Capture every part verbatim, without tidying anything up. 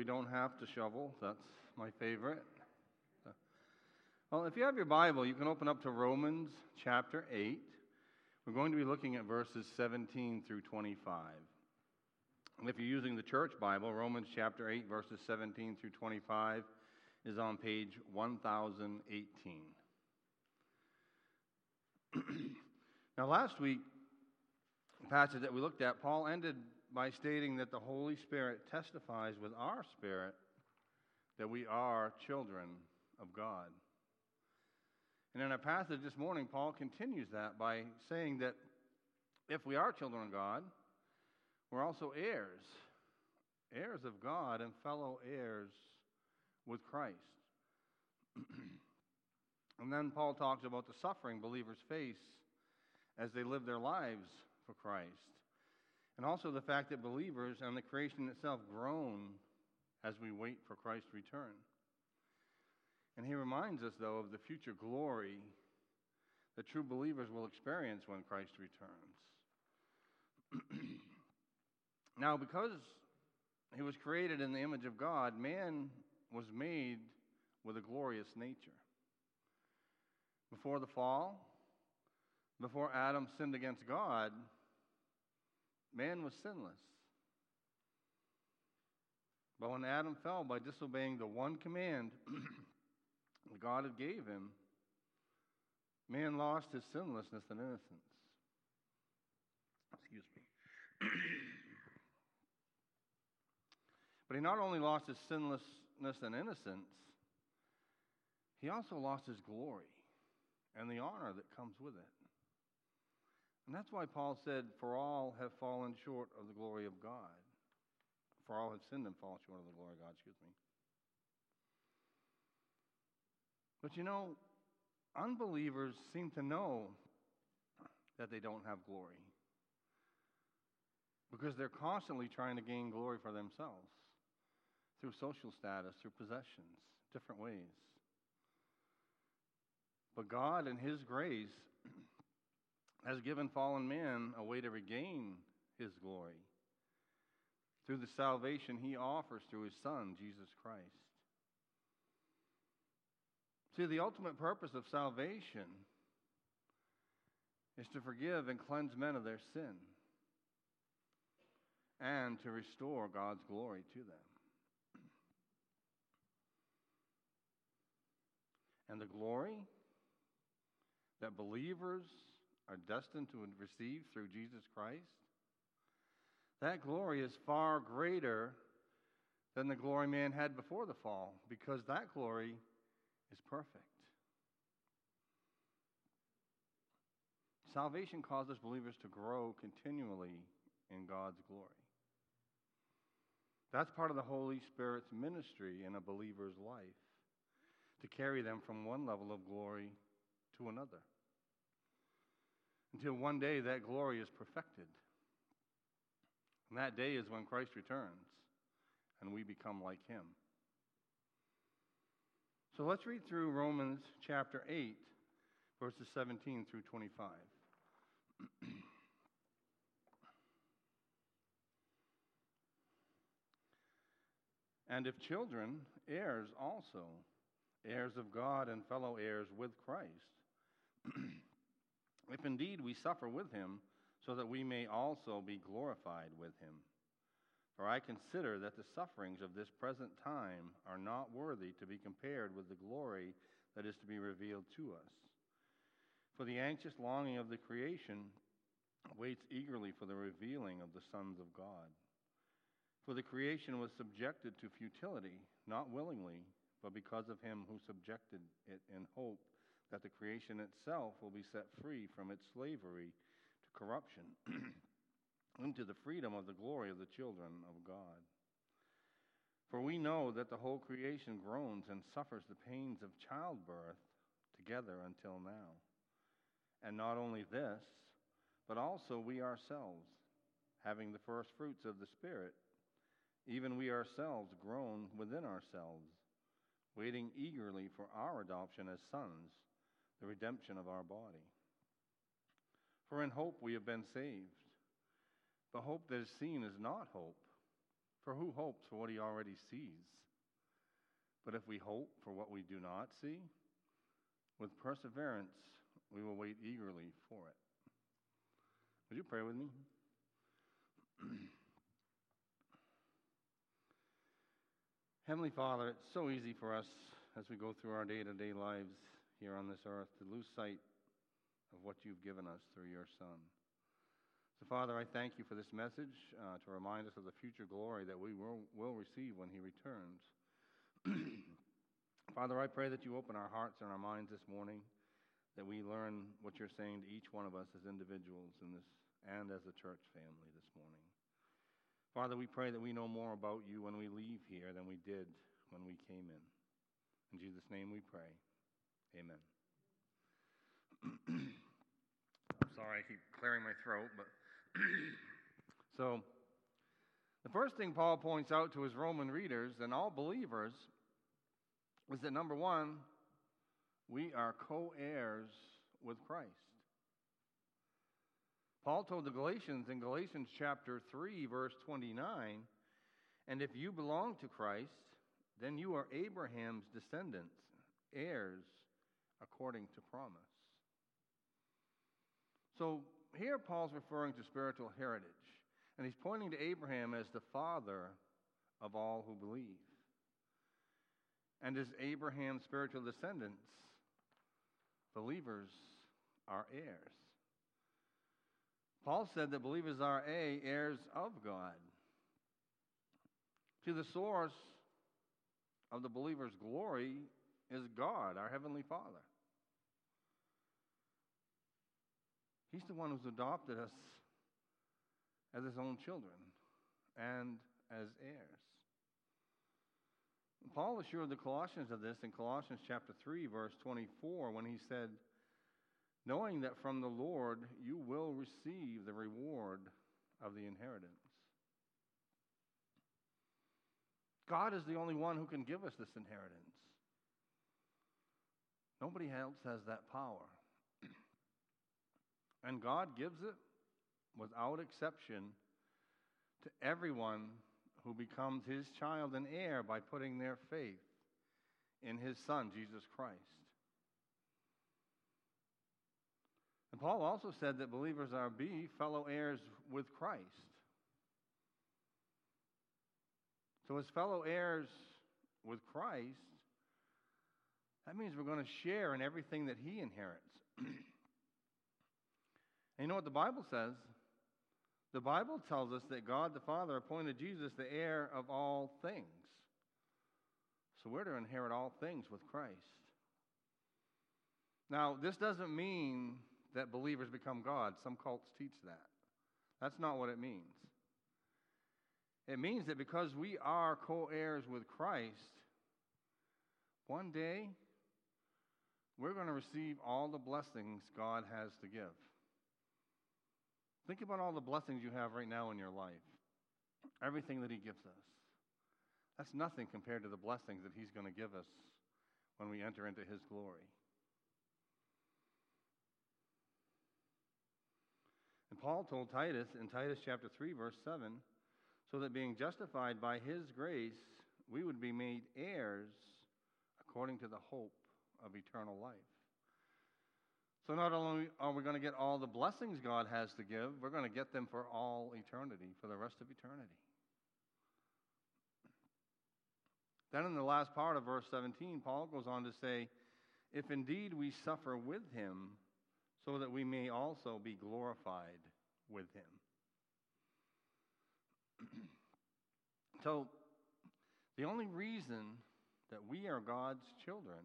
we don't have to shovel. That's my favorite. Well, if you have your Bible, you can open up to Romans chapter eight. We're going to be looking at verses seventeen through twenty-five. And if you're using the church Bible, Romans chapter eight, verses seventeen through twenty-five is on page one thousand eighteen. Now, last week, the passage that we looked at, Paul ended by stating that the Holy Spirit testifies with our spirit that we are children of God. And in our passage this morning, Paul continues that by saying that if we are children of God, we're also heirs, heirs of God and fellow heirs with Christ. And then Paul talks about the suffering believers face as they live their lives for Christ. And also the fact that believers and the creation itself groan as we wait for Christ's return. And he reminds us, though, of the future glory that true believers will experience when Christ returns. Now, because he was created in the image of God, man was made with a glorious nature. Before the fall, before Adam sinned against God, man was sinless. But when Adam fell by disobeying the one command God had gave him, man lost his sinlessness and innocence. Excuse me. But he not only lost his sinlessness and innocence, he also lost his glory and the honor that comes with it. And that's why Paul said, for all have fallen short of the glory of God. For all have sinned and fallen short of the glory of God, excuse me. But you know, unbelievers seem to know that they don't have glory because they're constantly trying to gain glory for themselves through social status, through possessions, different ways. But God, in His grace, has given fallen man a way to regain His glory through the salvation He offers through His Son, Jesus Christ. See, the ultimate purpose of salvation is to forgive and cleanse men of their sin and to restore God's glory to them. And the glory that believers are destined to receive through Jesus Christ, that glory is far greater than the glory man had before the fall, because that glory is perfect. Salvation causes believers to grow continually in God's glory. That's part of the Holy Spirit's ministry in a believer's life, to carry them from one level of glory to another, until one day that glory is perfected. And that day is when Christ returns and we become like Him. So let's read through Romans chapter eight, verses seventeen through twenty-five. And if children, heirs also, heirs of God and fellow heirs with Christ, if indeed we suffer with Him, so that we may also be glorified with Him. For I consider that the sufferings of this present time are not worthy to be compared with the glory that is to be revealed to us. For the anxious longing of the creation waits eagerly for the revealing of the sons of God. For the creation was subjected to futility, not willingly, but because of Him who subjected it, in hope that the creation itself will be set free from its slavery to corruption into the freedom of the glory of the children of God. For we know that the whole creation groans and suffers the pains of childbirth together until now. And not only this, but also we ourselves, having the first fruits of the Spirit, even we ourselves groan within ourselves, waiting eagerly for our adoption as sons, the redemption of our body. For in hope we have been saved. But hope that is seen is not hope. For who hopes for what he already sees? But if we hope for what we do not see, with perseverance we will wait eagerly for it. Would you pray with me? Heavenly Father, it's so easy for us as we go through our day-to-day lives here on this earth to lose sight of what you've given us through your Son. So, Father, I thank you for this message uh, to remind us of the future glory that we will, will receive when he returns. Father, I pray that you open our hearts and our minds this morning, that we learn what you're saying to each one of us as individuals in this and as a church family this morning. Father, we pray that we know more about you when we leave here than we did when we came in. In Jesus' name we pray. Amen. I'm sorry, I keep clearing my throat, but so the first thing Paul points out to his Roman readers and all believers is that, number one, we are co-heirs with Christ. Paul told the Galatians in Galatians chapter three, verse twenty-nine, and if you belong to Christ, then you are Abraham's descendants, heirs according to promise. So here Paul's referring to spiritual heritage, and he's pointing to Abraham as the father of all who believe. And as Abraham's spiritual descendants, believers are heirs. Paul said that believers are A, heirs of God. See, the source of the believer's glory is God, our Heavenly Father. He's the one who's adopted us as his own children and as heirs. Paul assured the Colossians of this in Colossians chapter three, verse twenty-four, when he said, knowing that from the Lord you will receive the reward of the inheritance. God is the only one who can give us this inheritance. Nobody else has that power. And God gives it without exception to everyone who becomes his child and heir by putting their faith in his Son, Jesus Christ. And Paul also said that believers are B, fellow heirs with Christ. So as fellow heirs with Christ, that means we're going to share in everything that he inherits. And you know what the Bible says? The Bible tells us that God the Father appointed Jesus the heir of all things. So we're to inherit all things with Christ. Now, this doesn't mean that believers become God. Some cults teach that. That's not what it means. It means that because we are co-heirs with Christ, one day we're going to receive all the blessings God has to give. Think about all the blessings you have right now in your life. Everything that he gives us. That's nothing compared to the blessings that he's going to give us when we enter into his glory. And Paul told Titus in Titus chapter three, verse seven, so that being justified by his grace, we would be made heirs according to the hope of eternal life. So not only are we going to get all the blessings God has to give, we're going to get them for all eternity, for the rest of eternity. Then in the last part of verse seventeen, Paul goes on to say, if indeed we suffer with him, so that we may also be glorified with him. So, the only reason that we are God's children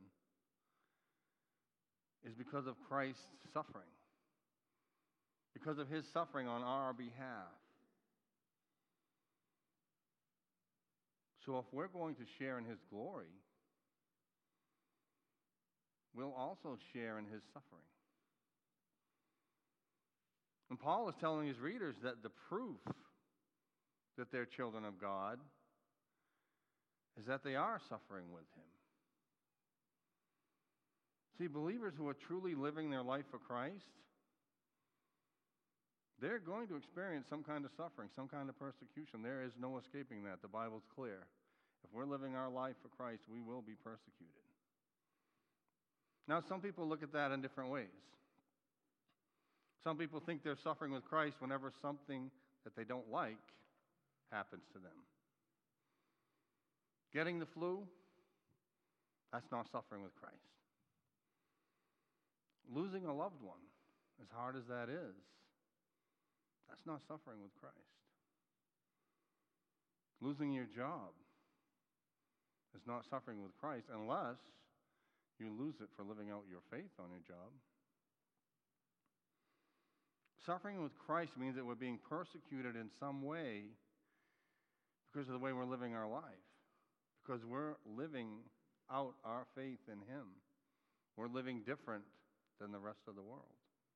is because of Christ's suffering. Because of his suffering on our behalf. So if we're going to share in his glory, we'll also share in his suffering. And Paul is telling his readers that the proof that they're children of God is that they are suffering with him. See, believers who are truly living their life for Christ, they're going to experience some kind of suffering, some kind of persecution. There is no escaping that. The Bible's clear. If we're living our life for Christ, we will be persecuted. Now, some people look at that in different ways. Some people think they're suffering with Christ whenever something that they don't like happens to them. Getting the flu, that's not suffering with Christ. Losing a loved one, as hard as that is, that's not suffering with Christ. Losing your job is not suffering with Christ unless you lose it for living out your faith on your job. Suffering with Christ means that we're being persecuted in some way because of the way we're living our life, because we're living out our faith in Him. We're living different than the rest of the world.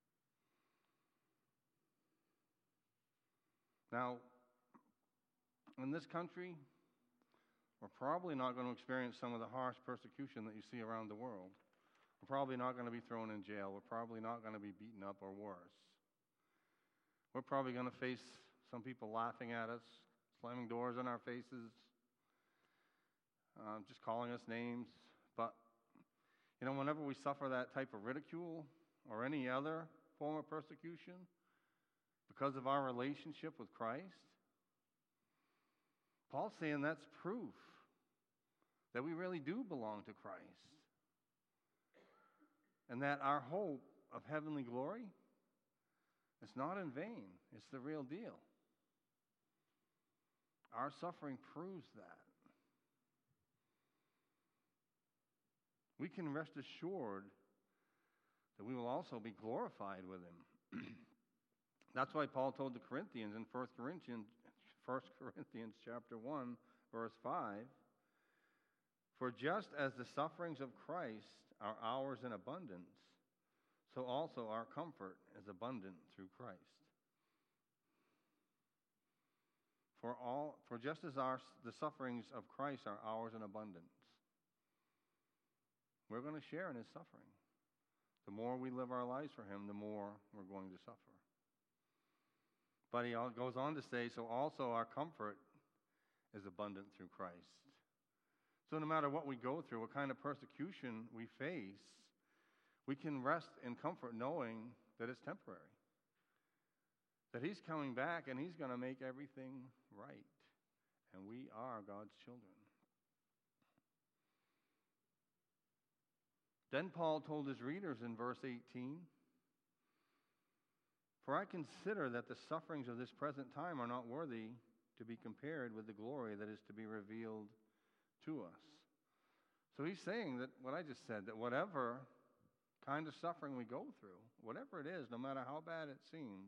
Now, in this country, we're probably not going to experience some of the harsh persecution that you see around the world. We're probably not going to be thrown in jail. We're probably not going to be beaten up or worse. We're probably going to face some people laughing at us, slamming doors in our faces, uh, just calling us names. But, you know, whenever we suffer that type of ridicule or any other form of persecution because of our relationship with Christ, Paul's saying that's proof that we really do belong to Christ and that our hope of heavenly glory, it's not in vain. It's the real deal. Our suffering proves that. We can rest assured that we will also be glorified with Him. That's why Paul told the Corinthians in First Corinthians, First Corinthians chapter one, verse five, "For just as the sufferings of Christ are ours in abundance, so also our comfort is abundant through Christ. For all, for just as our the sufferings of Christ are ours in abundance, we're going to share in His suffering. The more we live our lives for Him, the more we're going to suffer. But he goes on to say, so also our comfort is abundant through Christ. So no matter what we go through, what kind of persecution we face, we can rest in comfort knowing that it's temporary. That He's coming back and He's going to make everything right. And we are God's children. Then Paul told his readers in verse eighteen, "For I consider that the sufferings of this present time are not worthy to be compared with the glory that is to be revealed to us." So he's saying that what I just said, that whatever kind of suffering we go through, whatever it is, no matter how bad it seems,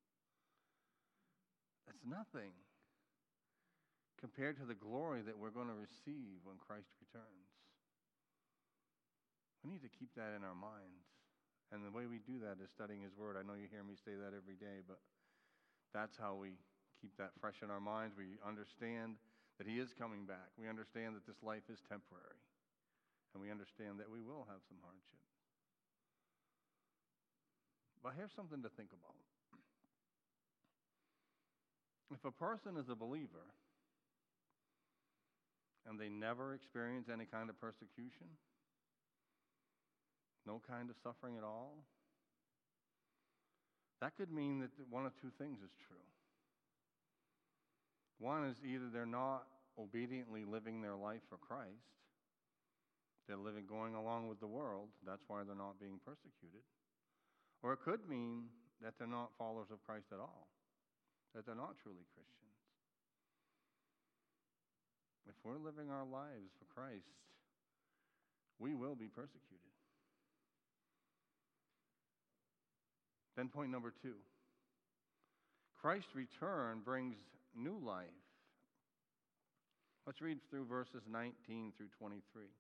that's nothing compared to the glory that we're going to receive when Christ returns. We need to keep that in our minds. And the way we do that is studying His Word. I know you hear me say that every day, but that's how we keep that fresh in our minds. We understand that He is coming back. We understand that this life is temporary. And we understand that we will have some hardship. But here's something to think about. If a person is a believer and they never experience any kind of persecution, no kind of suffering at all, that could mean that one of two things is true. One is either they're not obediently living their life for Christ, they're living going along with the world, that's why they're not being persecuted. Or it could mean that they're not followers of Christ at all, that they're not truly Christians. If we're living our lives for Christ, we will be persecuted. Then point number two. Christ's return brings new life. Let's read through verses nineteen through twenty-three.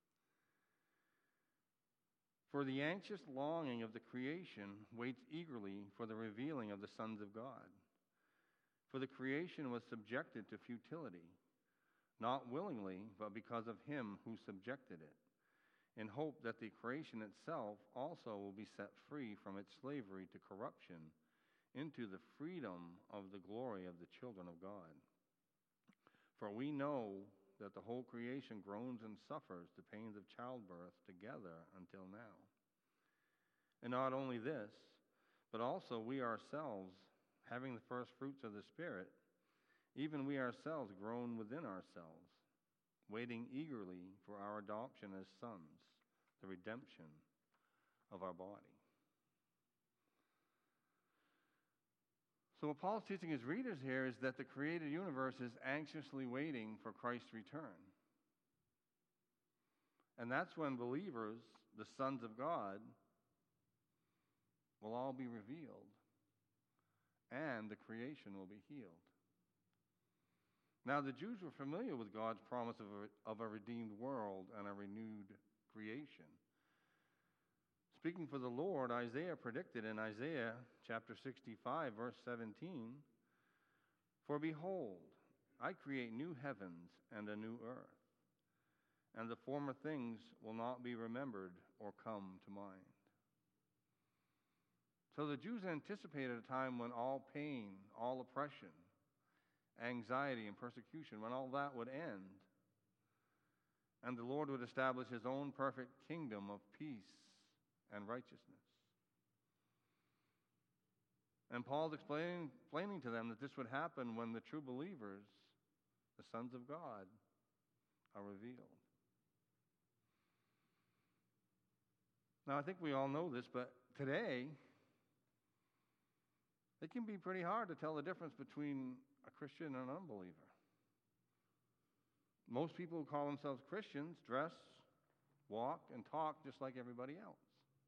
"For the anxious longing of the creation waits eagerly for the revealing of the sons of God. For the creation was subjected to futility, not willingly, but because of Him who subjected it, in hope that the creation itself also will be set free from its slavery to corruption into the freedom of the glory of the children of God. For we know that the whole creation groans and suffers the pains of childbirth together until now. And not only this, but also we ourselves, having the first fruits of the Spirit, even we ourselves groan within ourselves, waiting eagerly for our adoption as sons, the redemption of our body. So what Paul's teaching his readers here is that the created universe is anxiously waiting for Christ's return. And that's when believers, the sons of God, will all be revealed, and the creation will be healed. Now, the Jews were familiar with God's promise of a, of a redeemed world and a renewed creation. Speaking for the Lord, Isaiah predicted in Isaiah chapter sixty-five, verse seventeen, "For behold, I create new heavens and a new earth, and the former things will not be remembered or come to mind." So the Jews anticipated a time when all pain, all oppression, anxiety, and persecution, when all that would end, and the Lord would establish his own perfect kingdom of peace and righteousness. And Paul's explaining, explaining to them that this would happen when the true believers, the sons of God, are revealed. Now, I think we all know this, but today, it can be pretty hard to tell the difference between a Christian and an unbeliever. Most people who call themselves Christians dress, walk, and talk just like everybody else.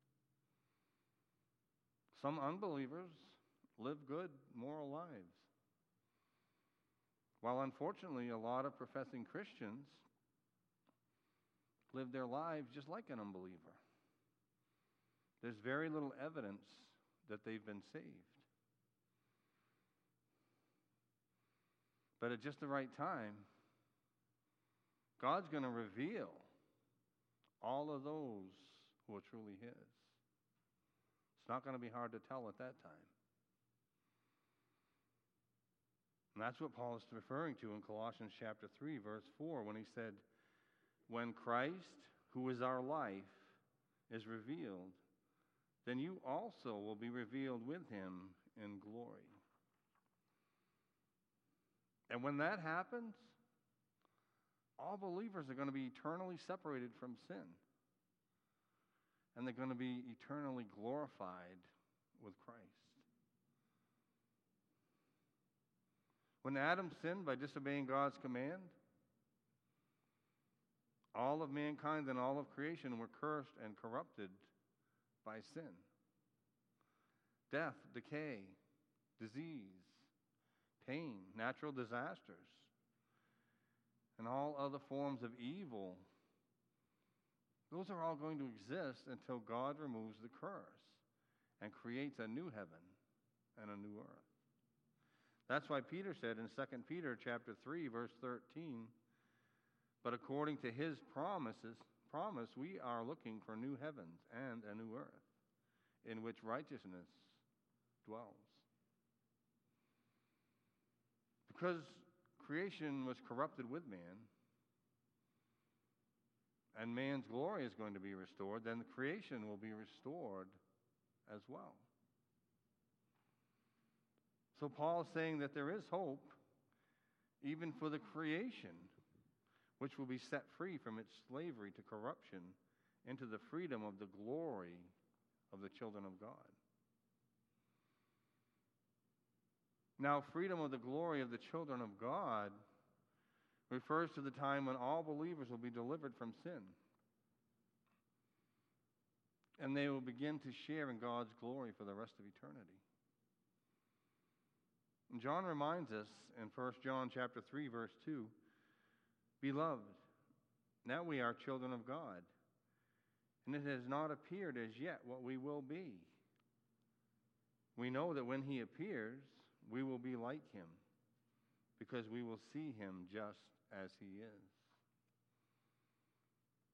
Some unbelievers live good, moral lives. While unfortunately, a lot of professing Christians live their lives just like an unbeliever. There's very little evidence that they've been saved. But at just the right time, God's going to reveal all of those who are truly his. It's not going to be hard to tell at that time. And that's what Paul is referring to in Colossians chapter three, verse four, when he said, "When Christ, who is our life, is revealed, then you also will be revealed with him in glory." And when that happens, all believers are going to be eternally separated from sin. And they're going to be eternally glorified with Christ. When Adam sinned by disobeying God's command, all of mankind and all of creation were cursed and corrupted by sin. Death, decay, disease, pain, natural disasters, and all other forms of evil, those are all going to exist until God removes the curse and creates a new heaven and a new earth. That's why Peter said in Second Peter chapter three, verse thirteen, "But according to his promises, promise, we are looking for new heavens and a new earth, in which righteousness dwells." Because creation was corrupted with man, and man's glory is going to be restored, then the creation will be restored as well. So Paul is saying that there is hope even for the creation, which will be set free from its slavery to corruption into the freedom of the glory of the children of God. Now, freedom of the glory of the children of God refers to the time when all believers will be delivered from sin. And they will begin to share in God's glory for the rest of eternity. And John reminds us in First John chapter three, verse two, "Beloved, now we are children of God, and it has not appeared as yet what we will be. We know that when he appears, we will be like him, because we will see him just as he is."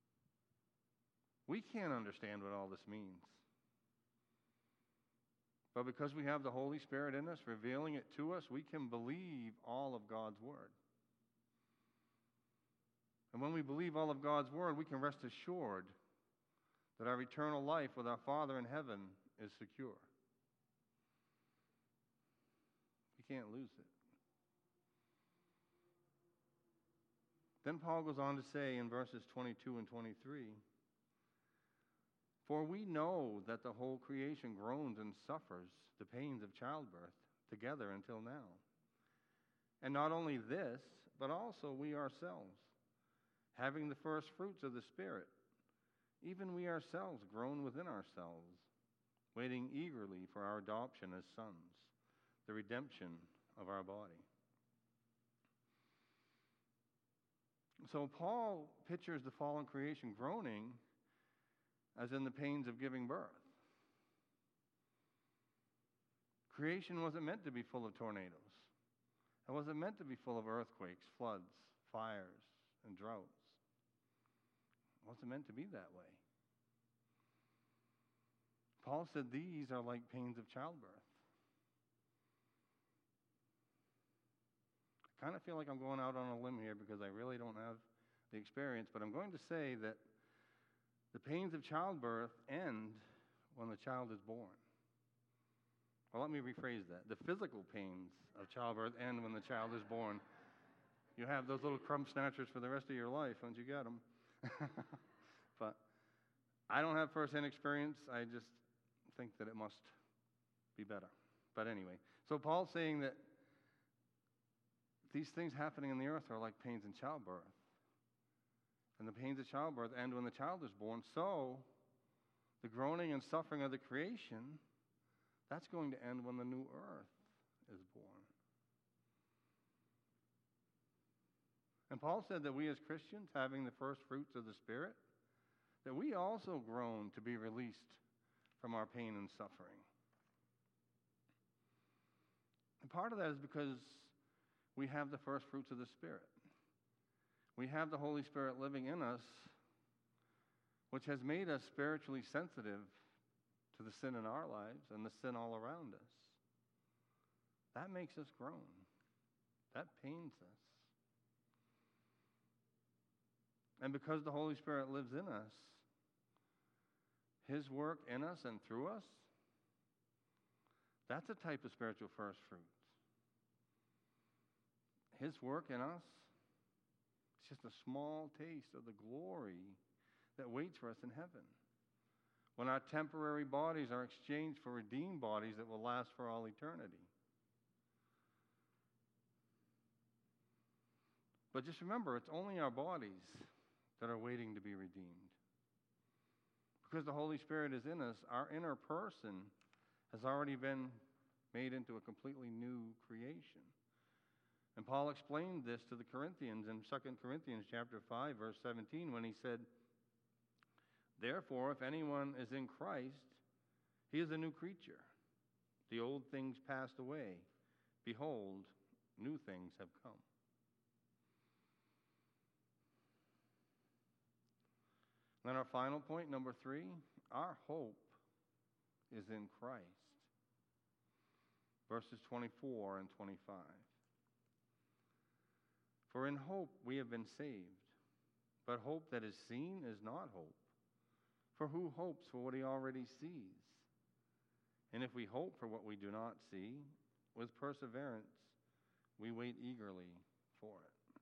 We can't understand what all this means. But because we have the Holy Spirit in us, revealing it to us, we can believe all of God's Word. And when we believe all of God's Word, we can rest assured that our eternal life with our Father in heaven is secure. We can't lose it. Then Paul goes on to say in verses twenty-two and twenty-three, "For we know that the whole creation groans and suffers the pains of childbirth together until now. And not only this, but also we ourselves, having the first fruits of the Spirit, even we ourselves groan within ourselves, waiting eagerly for our adoption as sons, the redemption of our body." So Paul pictures the fallen creation groaning as in the pains of giving birth. Creation wasn't meant to be full of tornadoes. It wasn't meant to be full of earthquakes, floods, fires, and droughts. It wasn't meant to be that way. Paul said these are like pains of childbirth. I kind of feel like I'm going out on a limb here because I really don't have the experience, but I'm going to say that the pains of childbirth end when the child is born. Well, let me rephrase that. The physical pains of childbirth end when the child is born. You have those little crumb snatchers for the rest of your life once you get them. But I don't have first-hand experience. I just think that it must be better. But anyway, so Paul's saying that these things happening in the earth are like pains in childbirth. And the pains of childbirth end when the child is born. So the groaning and suffering of the creation, that's going to end when the new earth is born. And Paul said that we as Christians, having the first fruits of the Spirit, that we also groan to be released from our pain and suffering. And part of that is because we have the first fruits of the Spirit. We have the Holy Spirit living in us, which has made us spiritually sensitive to the sin in our lives and the sin all around us. That makes us groan. That pains us. And because the Holy Spirit lives in us, His work in us and through us, that's a type of spiritual first fruits. His work in us, it's just a small taste of the glory that waits for us in heaven, when our temporary bodies are exchanged for redeemed bodies that will last for all eternity. But just remember, it's only our bodies that are waiting to be redeemed. Because the Holy Spirit is in us, our inner person has already been made into a completely new creation. And Paul explained this to the Corinthians in Second Corinthians chapter five, verse seventeen, when he said, "Therefore, if anyone is in Christ, he is a new creature. The old things passed away. Behold, new things have come." Then our final point, number three, our hope is in Christ. Verses twenty-four and twenty-five. "For in hope we have been saved, but hope that is seen is not hope. For who hopes for what he already sees? And if we hope for what we do not see, with perseverance we wait eagerly for it."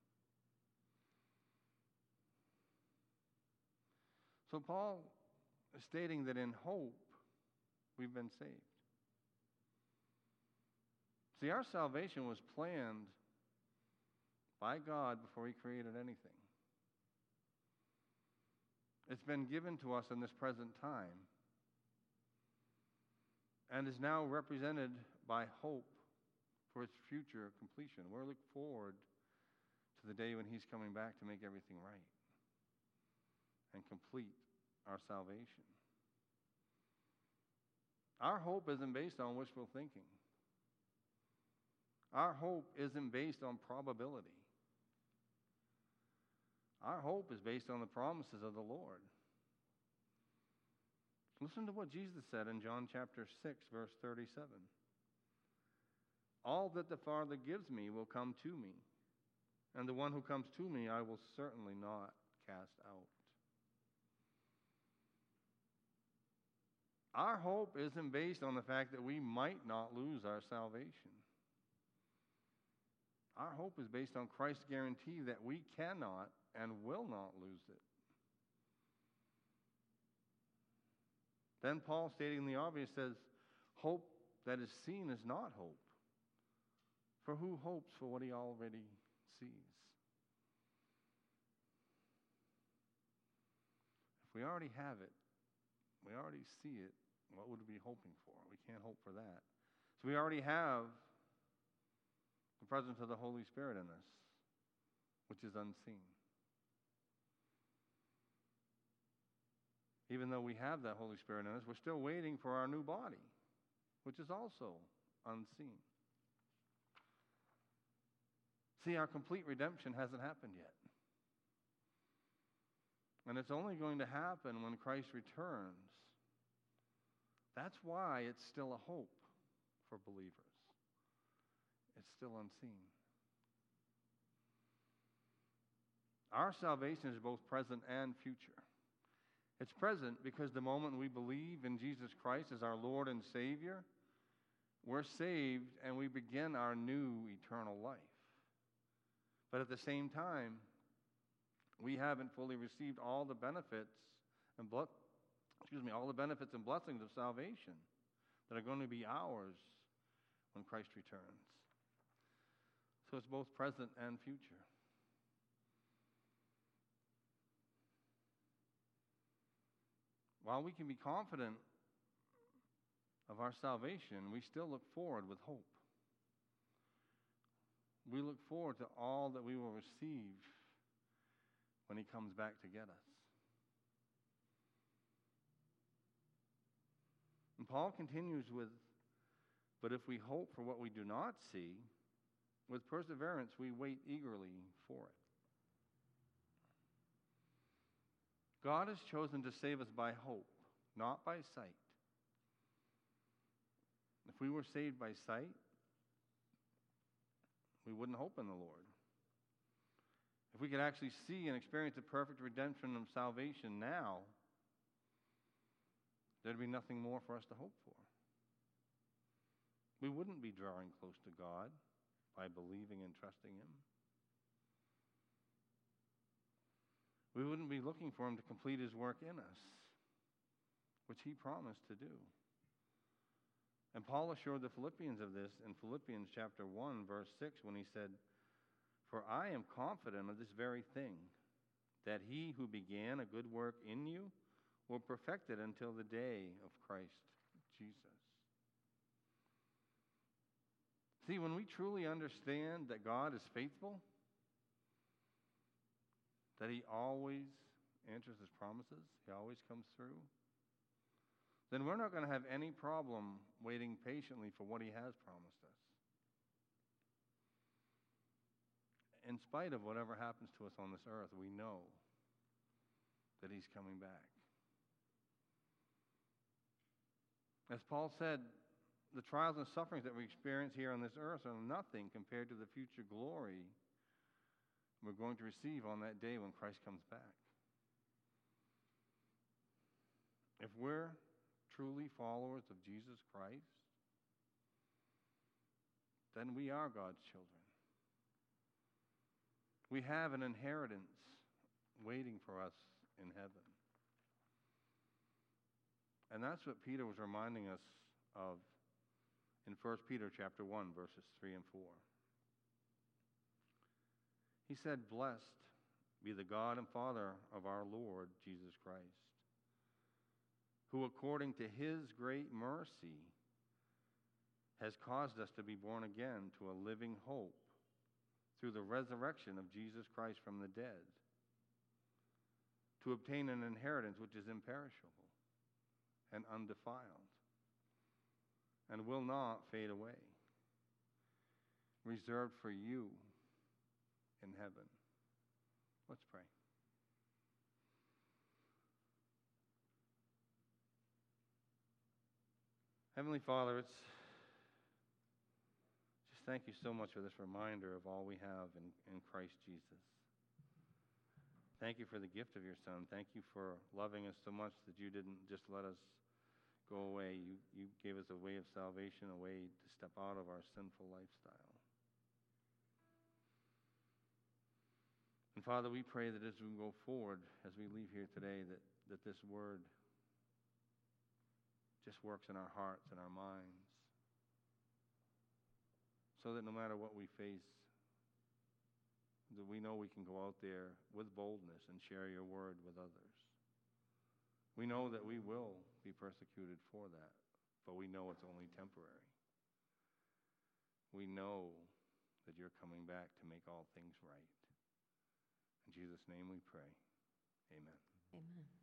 So Paul is stating that in hope we've been saved. See, our salvation was planned by God before He created anything. It's been given to us in this present time and is now represented by hope for its future completion. We're looking forward to the day when He's coming back to make everything right and complete our salvation. Our hope isn't based on wishful thinking. Our hope isn't based on probability. Our hope is based on the promises of the Lord. Listen to what Jesus said in John chapter six, verse thirty-seven. All that the Father gives me will come to me, and the one who comes to me I will certainly not cast out. Our hope isn't based on the fact that we might not lose our salvation. Our hope is based on Christ's guarantee that we cannot and will not lose it. Then Paul, stating the obvious, says, hope that is seen is not hope. For who hopes for what he already sees? If we already have it, we already see it, what would we be hoping for? We can't hope for that. So we already have the presence of the Holy Spirit in us, which is unseen. Even though we have that Holy Spirit in us, we're still waiting for our new body, which is also unseen. See, our complete redemption hasn't happened yet. And it's only going to happen when Christ returns. That's why it's still a hope for believers. It's still unseen. Our salvation is both present and future. It's present because the moment we believe in Jesus Christ as our Lord and Savior, we're saved and we begin our new eternal life. But at the same time, we haven't fully received all the benefits and ble- excuse me, all the benefits and blessings of salvation that are going to be ours when Christ returns. So it's both present and future. While we can be confident of our salvation, we still look forward with hope. We look forward to all that we will receive when he comes back to get us. And Paul continues with, but if we hope for what we do not see, with perseverance we wait eagerly for it. God has chosen to save us by hope, not by sight. If we were saved by sight, we wouldn't hope in the Lord. If we could actually see and experience the perfect redemption of salvation now, there'd be nothing more for us to hope for. We wouldn't be drawing close to God by believing and trusting him. We wouldn't be looking for him to complete his work in us, which he promised to do. And Paul assured the Philippians of this in Philippians chapter one, verse six, when he said, "For I am confident of this very thing, that he who began a good work in you will perfect it until the day of Christ Jesus." See, when we truly understand that God is faithful, that he always answers his promises, he always comes through, then we're not going to have any problem waiting patiently for what he has promised us. In spite of whatever happens to us on this earth, we know that he's coming back. As Paul said, the trials and sufferings that we experience here on this earth are nothing compared to the future glory we're going to receive on that day when Christ comes back. If we're truly followers of Jesus Christ, then we are God's children. We have an inheritance waiting for us in heaven. And that's what Peter was reminding us of in First Peter chapter one, verses three and four. He said, "Blessed be the God and Father of our Lord Jesus Christ, who according to his great mercy has caused us to be born again to a living hope through the resurrection of Jesus Christ from the dead, to obtain an inheritance which is imperishable and undefiled and will not fade away, reserved for you in heaven." Let's pray. Heavenly Father, it's just thank you so much for this reminder of all we have in, in Christ Jesus. Thank you for the gift of your Son. Thank you for loving us so much that you didn't just let us go away. You, you gave us a way of salvation, a way to step out of our sinful lifestyle. And Father, we pray that as we go forward, as we leave here today, that, that this word just works in our hearts and our minds, so that no matter what we face, that we know we can go out there with boldness and share your word with others. We know that we will be persecuted for that, but we know it's only temporary. We know that you're coming back to make all things right. In Jesus' name we pray. Amen. Amen.